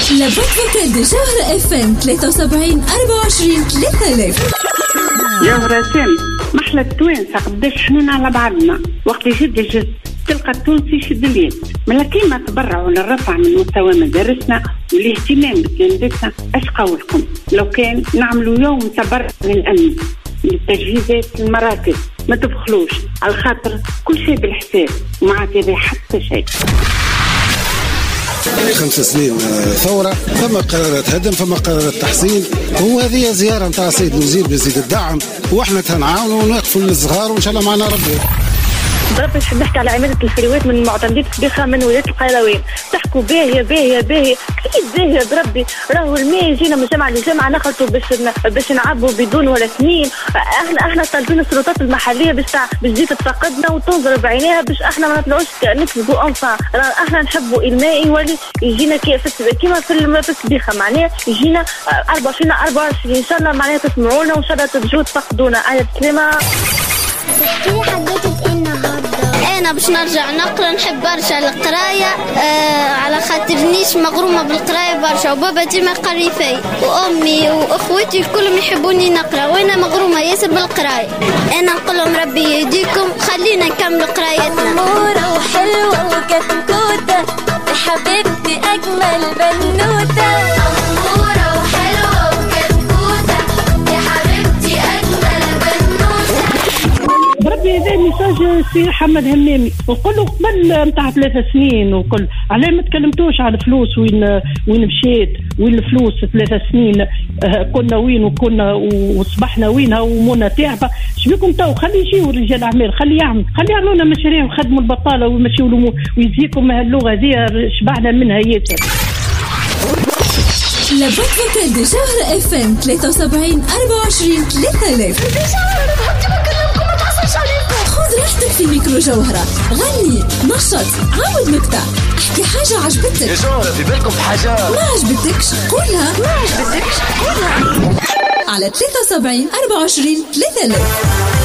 لابد فوكال دي جوهرة اف ام 73 24 3000. يا راسم محلى التوانسة قداش حنين على بعضنا، وقت يجد تلقى التونسي يشد اليد. ملا كيما تبرعوا للرفع من مستوى مدارسنا والاهتمام بتلامذتنا، اش قولكم لو كان نعملوا يوم تبرع للأمن للتجهيزات المراكز؟ ما تبخلوش على خاطر كل شيء بالحساب وما تبي حتى شيء. 5 سنين ثورة، ثم قرارات هدم، ثم قرارات تحسين، وهذه زيارة نتاع السيد الوزير بيزيد الدعم، واحنا تنعاونوا ونوقفوا للصغار وان شاء الله معنا ربي. ضرب نحب نحكي على عمادة الفريوات من معتمدين سبيخة من ولاية القيروان. تحكوا باهية باهية باهية أكيد باهية بربي، راهو الماء يجينا من جامعة لجامعة نخلطوا باش نعبوا بدون ولا سنين. احنا طالبين السلطات المحلية باش تجي تتفقدنا وتنظر بعينيها باش احنا ما نطلعوش نكذبوا انفا. احنا نحبوا الماء يولي يجينا كيما في سبيخة، معناها يجينا 24 ان شاء الله، معناها تسمعونا وان شاء الله ترجعوا تفقدونا. على السلامة. تحكي حدثت النهارده. انا باش نرجع نقرا، نحب برشا القرايه على خاطرنيش مغرومه بالقرايه برشا، وبابا ديما يقري فيا وامي واخوتي كلهم يحبوني نقرا، وانا مغرومه ياسر بالقرايه. انا نقول لهم ربي يهديكم، خلينا نكمل قرايتنا. اموره وحلوه وكتكوته يا حبيبتي اجمل بنوته. اموره وحلوه وكتكوته يا حبيبتي اجمل بنوته. بربي هذا ميساج سي محمد همامي، وقل له قبل نتاع 3 سنين وكل علاه ما تكلمتوش على الفلوس، وين مشيت، وين الفلوس 3 سنين، كنا وين وكنا وصبحنا وينها ومونا تعبة. شبيكم تو خلي يجيو رجال اعمال، خلي يعملوا لنا مشاريع ويخدموا البطاله ويمشيوا لهم ويزيكم اللغه هذه شبعنا منها ياسر. لابد فوكال دي جوهرة اف ام 73 24 3000. خذ راحتك في ميكرو جوهرة، غني، نشط، عاود نكتة، احكي حاجة عجبتك. يا جوهرة في بالكم حاجة ما عجبتكش قولها. على 73 24 3000.